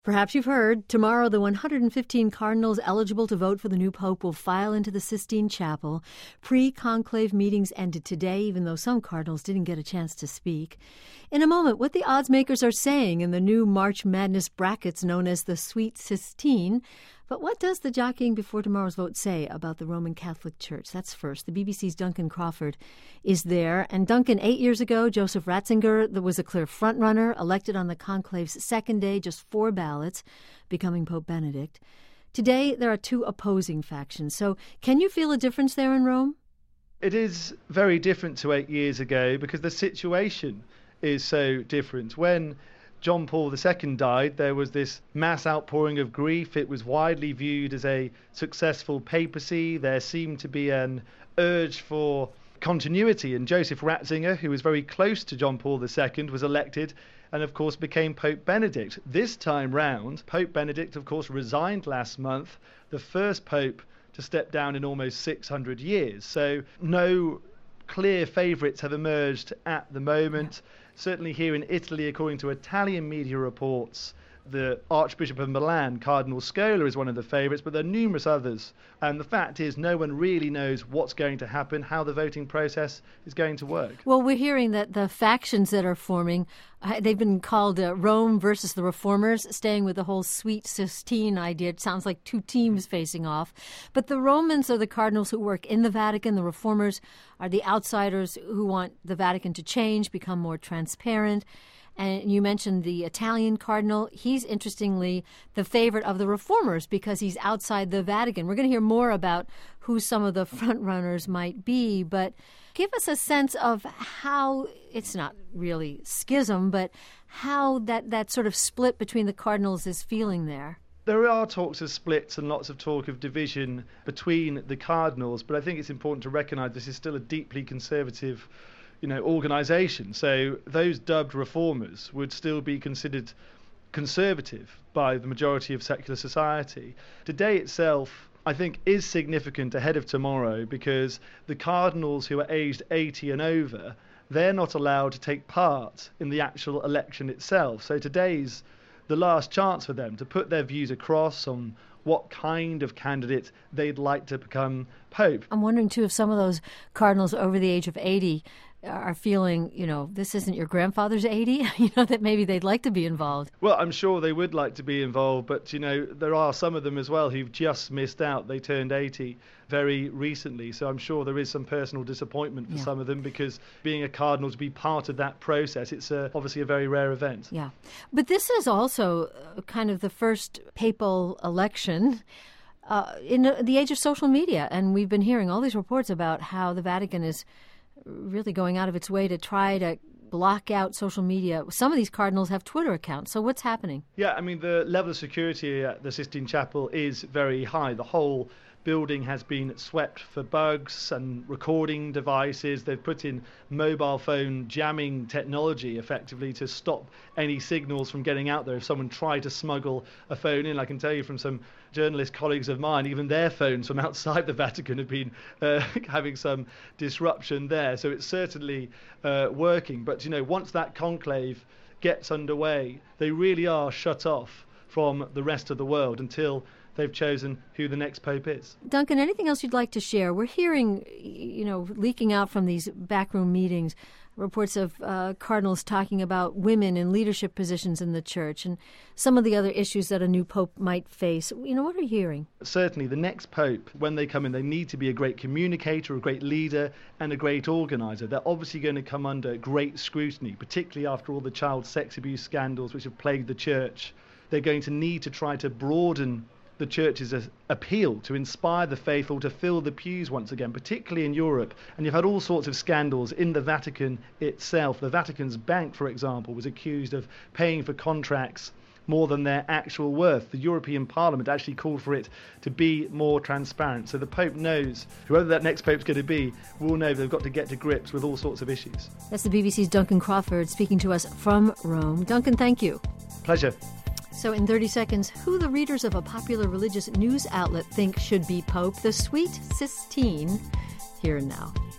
Perhaps you've heard, tomorrow the 115 cardinals eligible to vote for the new pope will file into the Sistine Chapel. Pre-conclave meetings ended today, even though some cardinals didn't get a chance to speak. In a moment, what the odds makers are saying in the new March Madness brackets known as the Sweet Sistine. But what does the jockeying before tomorrow's vote say about the Roman Catholic Church? That's first. The BBC's Duncan Crawford is there. And Duncan, 8 years ago, Joseph Ratzinger was a clear frontrunner, elected on the conclave's second day, just 4 ballots, becoming Pope Benedict. Today, there are 2 opposing factions. So can you feel a difference there in Rome? It is very different to 8 years ago because the situation is so different. When John Paul II died, there was this mass outpouring of grief. It was widely viewed as a successful papacy. There seemed to be an urge for continuity, and Joseph Ratzinger, who was very close to John Paul II, was elected and of course became Pope Benedict. This time round, Pope Benedict of course resigned last month, the first pope to step down in almost 600 years. So no clear favourites have emerged at the moment. Certainly here in Italy, according to Italian media reports, the Archbishop of Milan, Cardinal Scola, is one of the favourites, but there are numerous others. And the fact is, no one really knows what's going to happen, how the voting process is going to work. Well, we're hearing that the factions that are forming, they've been called Rome versus the Reformers, staying with the whole Sweet Sistine idea. It sounds like 2 teams facing off. But the Romans are the cardinals who work in the Vatican. The Reformers are the outsiders who want the Vatican to change, become more transparent. And you mentioned the Italian cardinal. He's, interestingly, the favorite of the Reformers because he's outside the Vatican. We're going to hear more about who some of the front runners might be, but give us a sense of how, it's not really schism, but how that sort of split between the cardinals is feeling there. There are talks of splits and lots of talk of division between the cardinals, but I think it's important to recognise this is still a deeply conservative organisation. So those dubbed reformers would still be considered conservative by the majority of secular society. Today itself, I think, is significant ahead of tomorrow because the cardinals who are aged 80 and over, they're not allowed to take part in the actual election itself. So today's the last chance for them to put their views across on what kind of candidate they'd like to become pope. I'm wondering, too, if some of those cardinals over the age of 80 are feeling, this isn't your grandfather's 80, that maybe they'd like to be involved. Well, I'm sure they would like to be involved, but, there are some of them as well who've just missed out. They turned 80 very recently, so I'm sure there is some personal disappointment for some of them because being a cardinal to be part of that process, it's obviously a very rare event. Yeah, but this is also kind of the first papal election in the age of social media, and we've been hearing all these reports about how the Vatican is really going out of its way to try to block out social media. Some of these cardinals have Twitter accounts. So what's happening? Yeah, the level of security at the Sistine Chapel is very high. The whole building has been swept for bugs and recording devices. They've put in mobile phone jamming technology effectively to stop any signals from getting out there. If someone tried to smuggle a phone in, I can tell you from some journalist colleagues of mine, even their phones from outside the Vatican have been having some disruption there. So it's certainly working. But, once that conclave gets underway, they really are shut off from the rest of the world until they've chosen who the next pope is. Duncan, anything else you'd like to share? We're hearing, leaking out from these backroom meetings, reports of cardinals talking about women in leadership positions in the church and some of the other issues that a new pope might face. What are you hearing? Certainly, the next pope, when they come in, they need to be a great communicator, a great leader, and a great organizer. They're obviously going to come under great scrutiny, particularly after all the child sex abuse scandals which have plagued the church. They're going to need to try to broaden the church's appeal to inspire the faithful to fill the pews once again, particularly in Europe. And you've had all sorts of scandals in the Vatican itself. The Vatican's bank, for example, was accused of paying for contracts more than their actual worth. The European Parliament actually called for it to be more transparent. So the Pope knows, whoever that next Pope's going to be, will know they've got to get to grips with all sorts of issues. That's the BBC's Duncan Crawford speaking to us from Rome. Duncan, thank you. Pleasure. So in 30 seconds, who the readers of a popular religious news outlet think should be Pope, the Sweet Sistine, here and now.